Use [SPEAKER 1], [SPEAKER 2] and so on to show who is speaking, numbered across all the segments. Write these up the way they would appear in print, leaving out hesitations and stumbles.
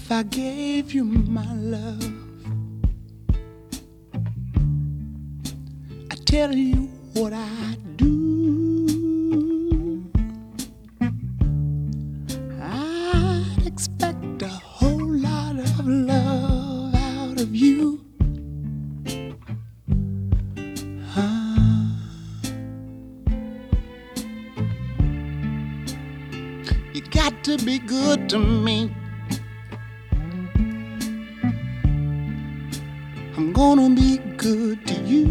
[SPEAKER 1] if I gave you my love? I tell you what I do. I'd expect a whole lot of love out of you. You got to be good to me. I'm gonna be good to you.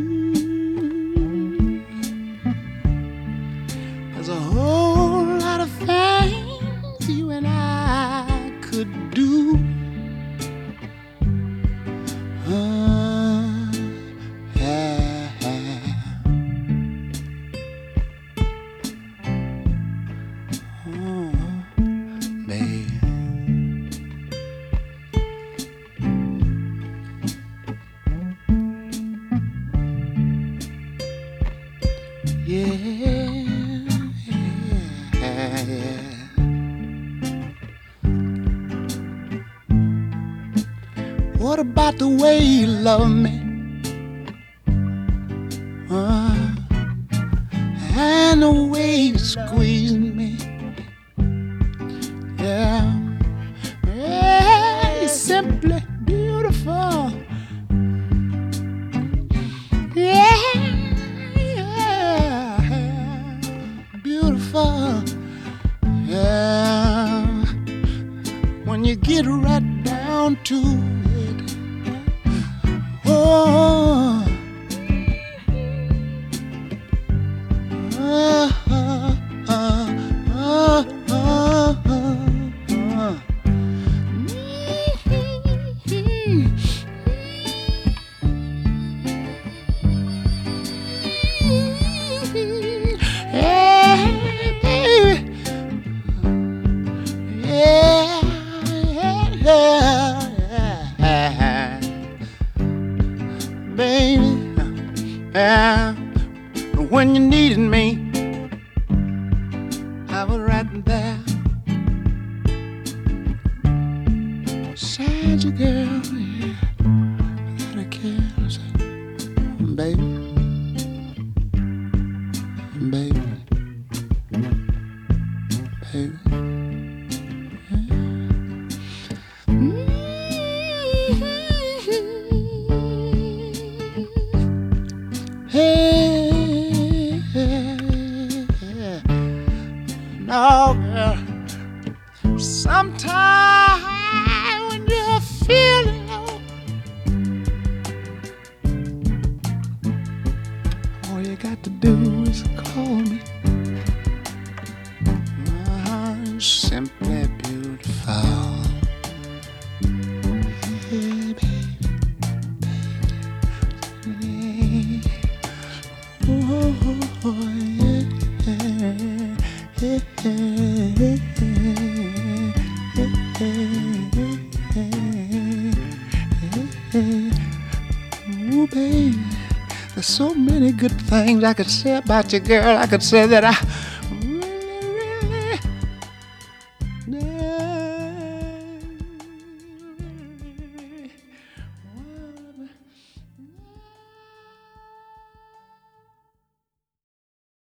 [SPEAKER 1] There's a whole lot of things you and I could do. Yeah. Oh, baby. Yeah. What about the way you love me? And the way you squeeze me. Yeah. Yeah, you're simply beautiful. Yeah, beautiful. Yeah, when you get right down to it. Oh, baby, yeah. When you needed me, I was right there beside you, girl. Yeah. Without a care, baby, baby, baby. Hey, no, girl. Sometimes when you're feeling low, all you got to do is call me. I'm simply beautiful. Hey, baby, baby. Oh, yeah, yeah, yeah, ooh, baby, there's so many good things I could say about you, girl. I could say that